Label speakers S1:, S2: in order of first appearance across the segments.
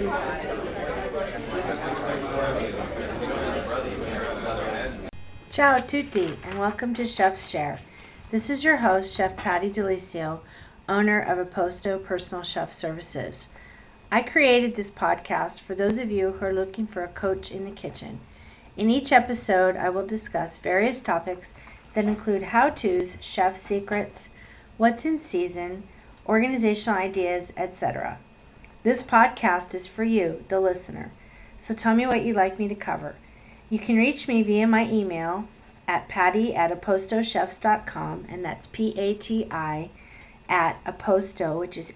S1: Ciao a tutti, and welcome to Chef's Share. This is your host, Chef Patty Delisio, owner of Aposto Personal Chef Services. I created this podcast for those of you who are looking for a coach in the kitchen. In each episode, I will discuss various topics that include how-tos, chef secrets, what's in season, organizational ideas, etc. This podcast is for you, the listener. So tell me what you'd like me to cover. You can reach me via my email at patty@apostochefs.com, and that's PATI at Aposto, which is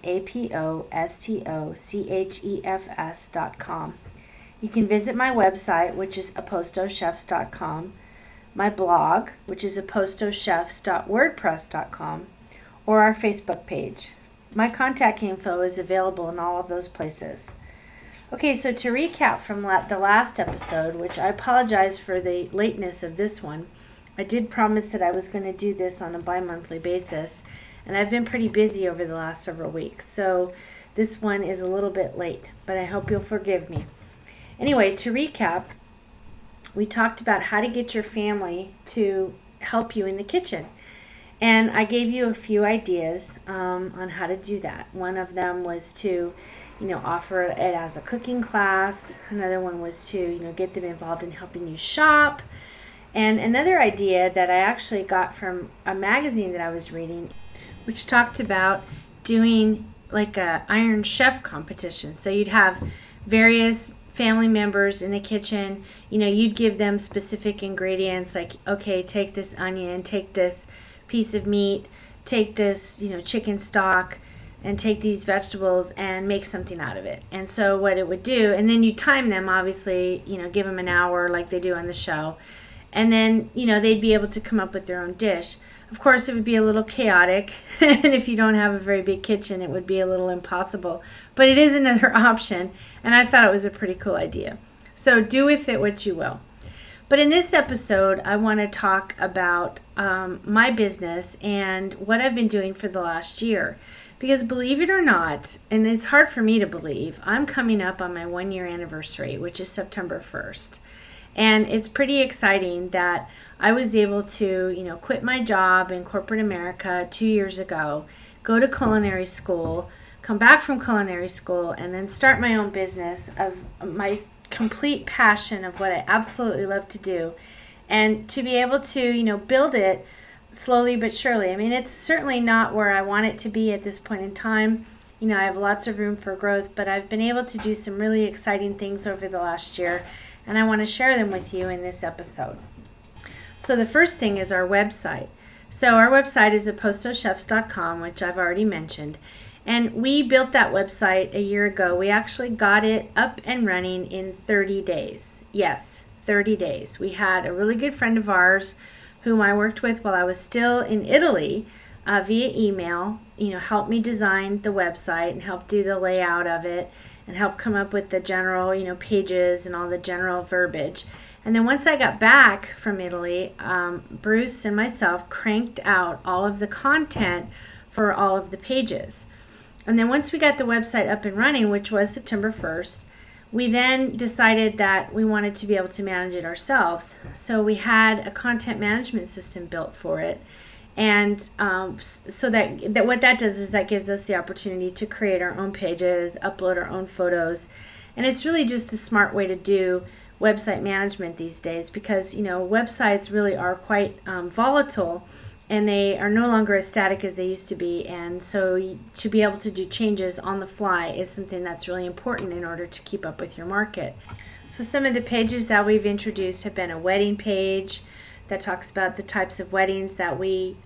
S1: APOSTOCHEFS.com. You can visit my website, which is apostochefs.com, my blog, which is apostochefs.wordpress.com, or our Facebook page. My contact info is available in all of those places. Okay, so to recap from the last episode, which I apologize for the lateness of this one, I did promise that I was going to do this on a bi-monthly basis, and I've been pretty busy over the last several weeks, so this one is a little bit late, but I hope you'll forgive me. Anyway, to recap, we talked about how to get your family to help you in the kitchen, and I gave you a few ideas on how to do that. One of them was to offer it as a cooking class. Another one was to, get them involved in helping you shop. And another idea that I actually got from a magazine that I was reading, which talked about doing like a Iron Chef competition. So you'd have various family members in the kitchen, you'd give them specific ingredients like, okay, take this onion, take this piece of meat, take this, chicken stock, and take these vegetables and make something out of it. And so what it would do, and then you time them, obviously, give them an hour like they do on the show, and then they'd be able to come up with their own dish. Of course, it would be a little chaotic, and if you don't have a very big kitchen, it would be a little impossible, but it is another option, and I thought it was a pretty cool idea. So do with it what you will. But in this episode, I want to talk about my business and what I've been doing for the last year. Because believe it or not, and it's hard for me to believe, I'm coming up on my 1-year anniversary, which is September 1st. And it's pretty exciting that I was able to, quit my job in corporate America 2 years ago, go to culinary school, come back from culinary school, and then start my own business of my complete passion of what I absolutely love to do. And to be able to, build it slowly but surely. I mean, it's certainly not where I want it to be at this point in time. I have lots of room for growth, but I've been able to do some really exciting things over the last year, and I want to share them with you in this episode. So the first thing is our website. So our website is apostochefs.com, which I've already mentioned, and we built that website a year ago. We actually got it up and running in 30 days. Yes, 30 days. We had a really good friend of ours whom I worked with while I was still in Italy via email, helped me design the website and help do the layout of it and help come up with the general, pages and all the general verbiage. And then once I got back from Italy, Bruce and myself cranked out all of the content for all of the pages. And then once we got the website up and running, which was September 1st, we then decided that we wanted to be able to manage it ourselves. So we had a content management system built for it. And so that what that does is that gives us the opportunity to create our own pages, upload our own photos. And it's really just the smart way to do website management these days because, websites really are quite volatile, and they are no longer as static as they used to be, and so to be able to do changes on the fly is something that's really important in order to keep up with your market. So some of the pages that we've introduced have been a wedding page that talks about the types of weddings that we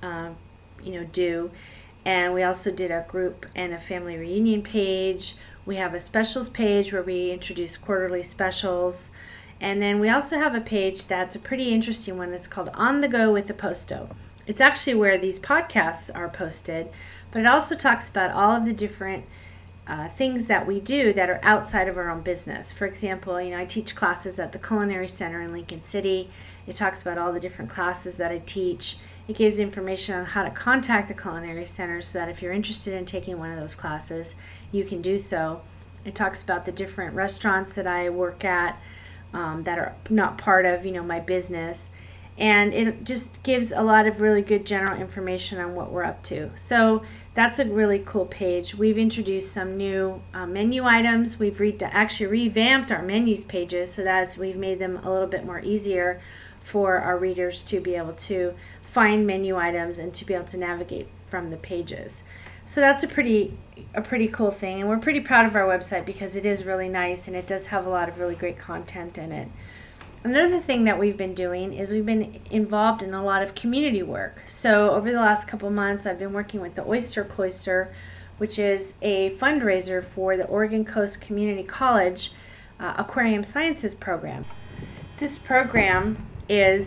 S1: do, and we also did a group and a family reunion page. We have a specials page where we introduce quarterly specials, and then we also have a page that's a pretty interesting one that's called On the Go with Aposto. It's actually where these podcasts are posted, but it also talks about all of the different things that we do that are outside of our own business. For example, I teach classes at the Culinary Center in Lincoln City. It talks about all the different classes that I teach. It gives information on how to contact the Culinary Center so that if you're interested in taking one of those classes, you can do so. It talks about the different restaurants that I work at that are not part of, my business. And it just gives a lot of really good general information on what we're up to. So that's a really cool page. We've introduced some new menu items. We've actually revamped our menus pages, so that we've made them a little bit more easier for our readers to be able to find menu items and to be able to navigate from the pages. So that's a pretty cool thing, and we're pretty proud of our website because it is really nice and it does have a lot of really great content in it. Another thing that we've been doing is we've been involved in a lot of community work. So over the last couple months, I've been working with the Oyster Cloister, which is a fundraiser for the Oregon Coast Community College Aquarium Sciences program. This program is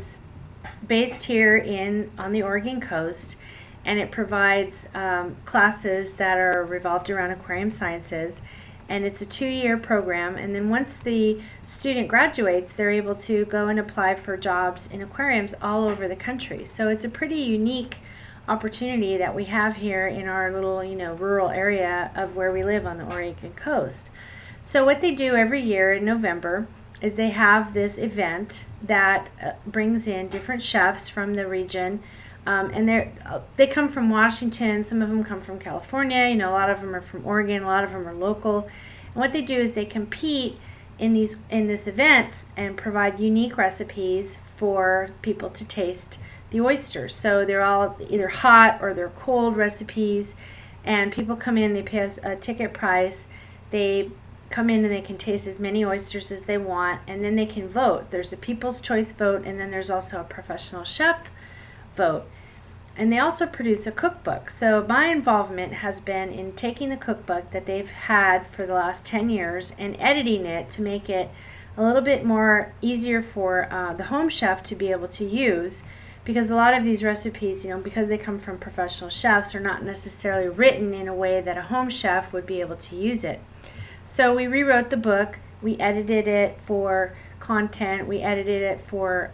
S1: based here on the Oregon coast, and it provides classes that are revolved around aquarium sciences. And it's a 2-year program, and then once the student graduates, they're able to go and apply for jobs in aquariums all over the country. So it's a pretty unique opportunity that we have here in our little, rural area of where we live on the Oregon coast. So what they do every year in November is they have this event that brings in different chefs from the region. And they come from Washington, some of them come from California, a lot of them are from Oregon, a lot of them are local. And what they do is they compete in this event and provide unique recipes for people to taste the oysters. So they're all either hot or they're cold recipes, and people come in, they pay a ticket price, they come in and they can taste as many oysters as they want, and then they can vote. There's a People's Choice vote, and then there's also a professional chef vote. And they also produce a cookbook. So my involvement has been in taking the cookbook that they've had for the last 10 years and editing it to make it a little bit more easier for the home chef to be able to use, because a lot of these recipes, because they come from professional chefs, are not necessarily written in a way that a home chef would be able to use it. So we rewrote the book, we edited it for content, we edited it for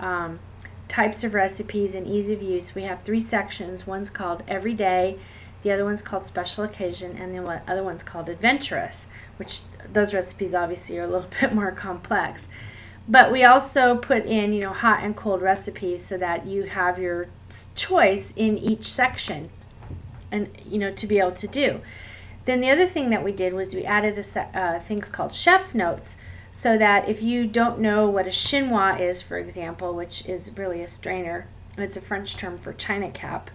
S1: types of recipes and ease of use. We have 3 sections. One's called Everyday, the other one's called Special Occasion, and the other one's called Adventurous, which those recipes obviously are a little bit more complex. But we also put in, hot and cold recipes so that you have your choice in each section, and to be able to do. Then the other thing that we did was we added things called chef notes, so that if you don't know what a chinois is, for example, which is really a strainer, it's a French term for china cap,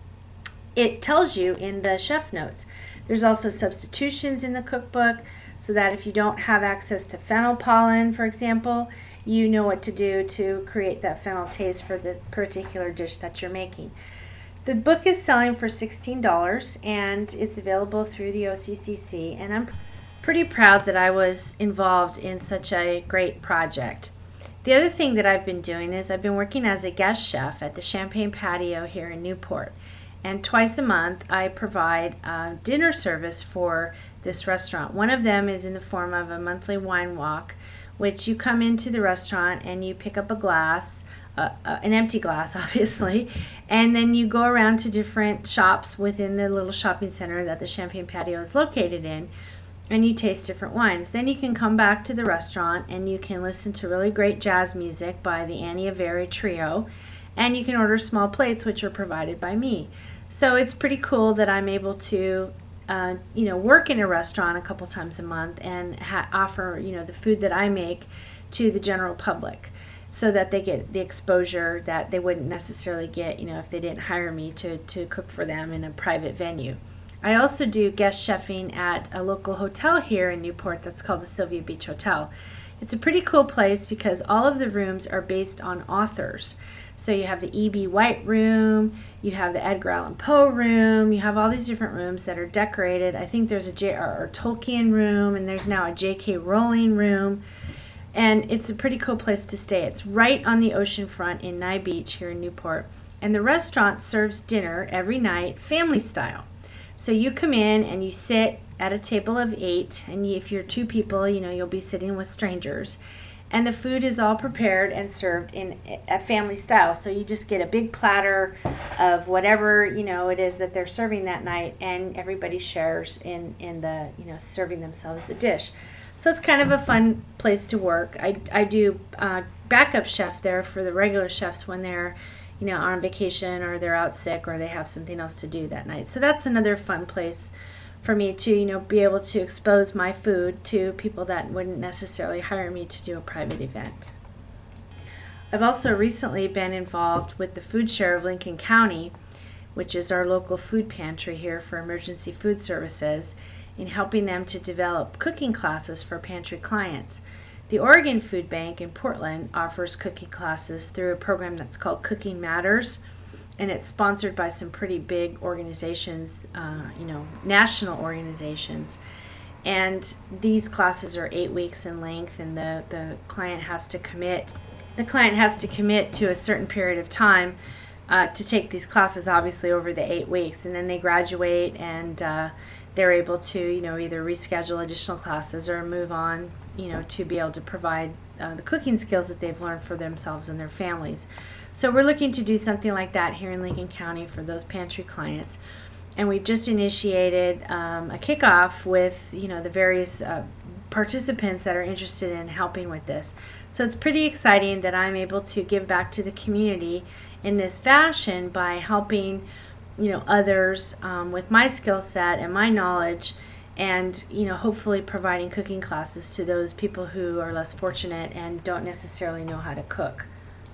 S1: it tells you in the chef notes. There's also substitutions in the cookbook, so that if you don't have access to fennel pollen, for example, you know what to do to create that fennel taste for the particular dish that you're making. The book is selling for $16, and it's available through the OCCC, and I'm pretty proud that I was involved in such a great project. The other thing that I've been doing is I've been working as a guest chef at the Champagne Patio here in Newport, and twice a month I provide dinner service for this restaurant. One of them is in the form of a monthly wine walk, which you come into the restaurant and you pick up a glass, an empty glass obviously, and then you go around to different shops within the little shopping center that the Champagne Patio is located in, and you taste different wines. Then you can come back to the restaurant and you can listen to really great jazz music by the Annie Averi Trio, and you can order small plates, which are provided by me. So it's pretty cool that I'm able to work in a restaurant a couple times a month and offer the food that I make to the general public, so that they get the exposure that they wouldn't necessarily get if they didn't hire me to cook for them in a private venue. I also do guest chefing at a local hotel here in Newport that's called the Sylvia Beach Hotel. It's a pretty cool place because all of the rooms are based on authors. So you have the E.B. White room, you have the Edgar Allan Poe room, you have all these different rooms that are decorated. I think there's a J.R.R. Tolkien room, and there's now a J.K. Rowling room. And it's a pretty cool place to stay. It's right on the ocean front in Nye Beach here in Newport. And the restaurant serves dinner every night, family style. So you come in and you sit at a table of 8, and if you're 2 people, you'll be sitting with strangers. and the food is all prepared and served in a family style. So you just get a big platter of whatever it is that they're serving that night, and everybody shares in the serving themselves the dish. So it's kind of a fun place to work. I do backup chef there for the regular chefs when they're on vacation or they're out sick or they have something else to do that night. So that's another fun place for me to be able to expose my food to people that wouldn't necessarily hire me to do a private event. I've also recently been involved with the Food Share of Lincoln County, which is our local food pantry here for emergency food services, in helping them to develop cooking classes for pantry clients. The Oregon Food Bank in Portland offers cooking classes through a program that's called Cooking Matters, and it's sponsored by some pretty big organizations, national organizations. And these classes are 8 weeks in length, and the client has to commit. The client has to commit to a certain period of time to take these classes, obviously over the 8 weeks, and then they graduate and they're able to either reschedule additional classes or move on to be able to provide the cooking skills that they've learned for themselves and their families. So we're looking to do something like that here in Lincoln County for those pantry clients, and we've just initiated a kickoff with the various participants that are interested in helping with this. So it's pretty exciting that I'm able to give back to the community in this fashion by helping others with my skill set and my knowledge, and hopefully providing cooking classes to those people who are less fortunate and don't necessarily know how to cook.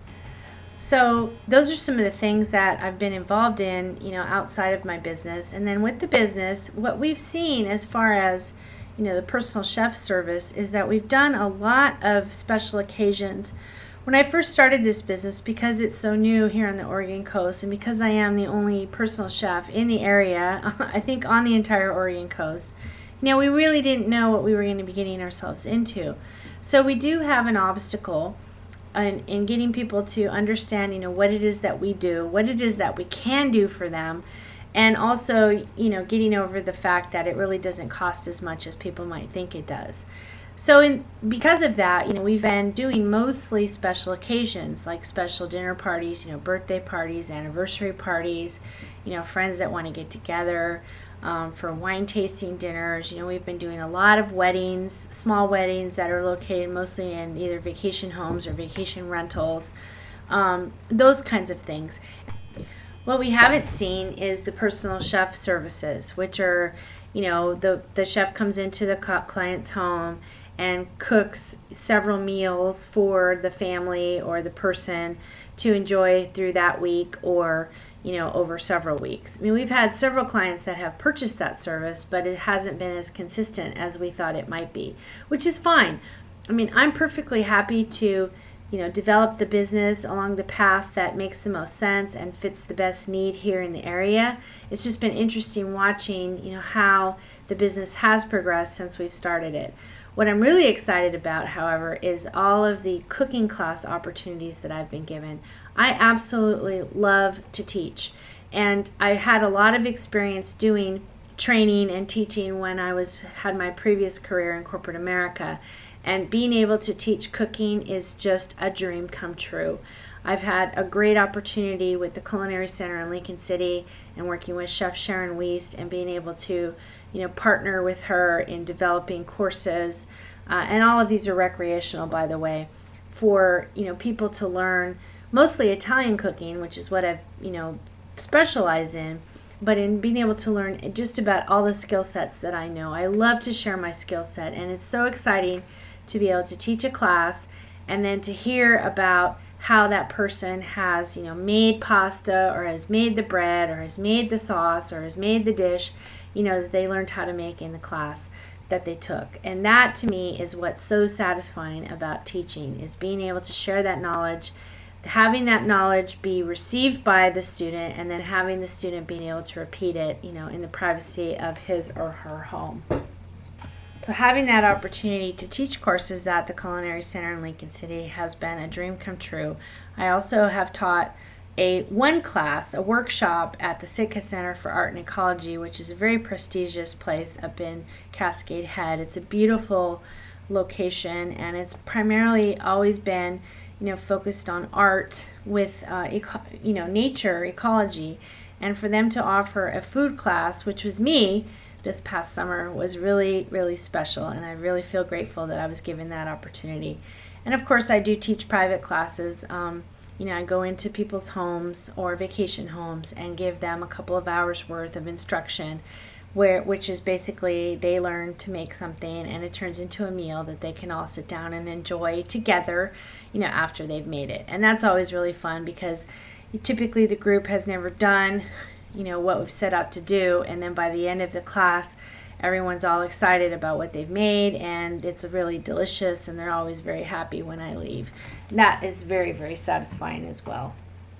S1: So those are some of the things that I've been involved in outside of my business. And then with the business, what we've seen as far as the personal chef service is that we've done a lot of special occasions. When I first started this business, because it's so new here on the Oregon coast, and because I am the only personal chef in the area, I think on the entire Oregon coast, we really didn't know what we were going to be getting ourselves into. So we do have an obstacle in getting people to understand what it is that we do, what it is that we can do for them, and also getting over the fact that it really doesn't cost as much as people might think it does. So because of that, we've been doing mostly special occasions like special dinner parties, birthday parties, anniversary parties, friends that want to get together for wine tasting dinners. We've been doing a lot of weddings, small weddings that are located mostly in either vacation homes or vacation rentals, those kinds of things. What we haven't seen is the personal chef services, which are, the chef comes into the client's home and cooks several meals for the family or the person to enjoy through that week or over several weeks. We've had several clients that have purchased that service, but it hasn't been as consistent as we thought it might be, which is fine. I'm perfectly happy to develop the business along the path that makes the most sense and fits the best need here in the area. It's just been interesting watching how the business has progressed since we've started it. What I'm really excited about, however, is all of the cooking class opportunities that I've been given. I absolutely love to teach, and I had a lot of experience doing training and teaching when I had my previous career in corporate America, and being able to teach cooking is just a dream come true. I've had a great opportunity with the Culinary Center in Lincoln City and working with Chef Sharon Wiest and being able to partner with her in developing courses, and all of these are recreational, by the way, for people to learn mostly Italian cooking, which is what I've specialize in, but in being able to learn just about all the skill sets that I know. I love to share my skill set, and it's so exciting to be able to teach a class and then to hear about how that person has made pasta or has made the bread or has made the sauce or has made the dish that they learned how to make in the class that they took. And that to me is what's so satisfying about teaching, is being able to share that knowledge, having that knowledge be received by the student, and then having the student being able to repeat it in the privacy of his or her home. So having that opportunity to teach courses at the Culinary Center in Lincoln City has been a dream come true. I also have taught one class, a workshop at the Sitka Center for Art and Ecology, which is a very prestigious place up in Cascade Head. It's a beautiful location, and it's primarily always been, focused on art with, nature, ecology. And for them to offer a food class, which was me this past summer, was really, really special, and I really feel grateful that I was given that opportunity. And of course, I do teach private classes. I go into people's homes or vacation homes and give them a couple of hours worth of instruction, which is basically they learn to make something and it turns into a meal that they can all sit down and enjoy together, after they've made it. And that's always really fun because typically the group has never done, what we've set out to do, and then by the end of the class, everyone's all excited about what they've made, and it's really delicious, and they're always very happy when I leave. And that is very, very satisfying as well.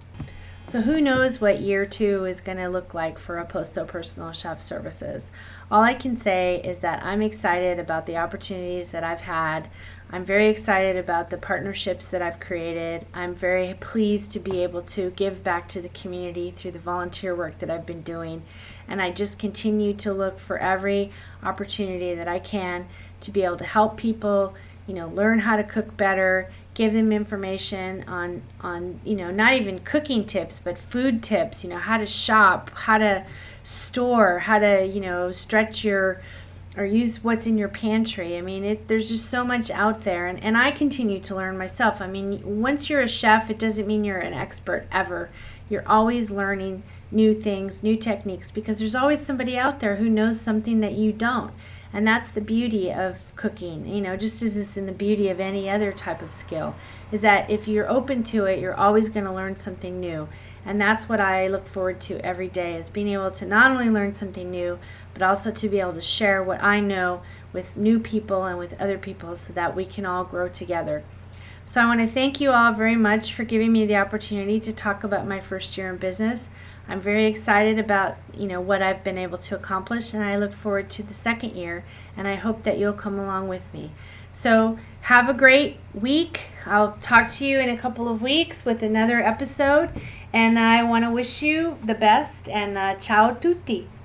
S1: So who knows what year 2 is going to look like for Aposto Personal Chef Services. All I can say is that I'm excited about the opportunities that I've had. I'm very excited about the partnerships that I've created. I'm very pleased to be able to give back to the community through the volunteer work that I've been doing. And I just continue to look for every opportunity that I can to be able to help people, learn how to cook better, give them information on not even cooking tips, but food tips, how to shop, how to store, how to, stretch your, or use what's in your pantry. I mean, there's just so much out there, and I continue to learn myself. I mean, once you're a chef, it doesn't mean you're an expert ever. You're always learning new things, new techniques, because there's always somebody out there who knows something that you don't. And that's the beauty of cooking, just as it's in the beauty of any other type of skill, is that if you're open to it, you're always going to learn something new. And that's what I look forward to every day, is being able to not only learn something new, but also to be able to share what I know with new people and with other people so that we can all grow together. So I want to thank you all very much for giving me the opportunity to talk about my first year in business. I'm very excited about, what I've been able to accomplish, and I look forward to the second year, and I hope that you'll come along with me. So have a great week. I'll talk to you in a couple of weeks with another episode, and I want to wish you the best, and ciao tutti.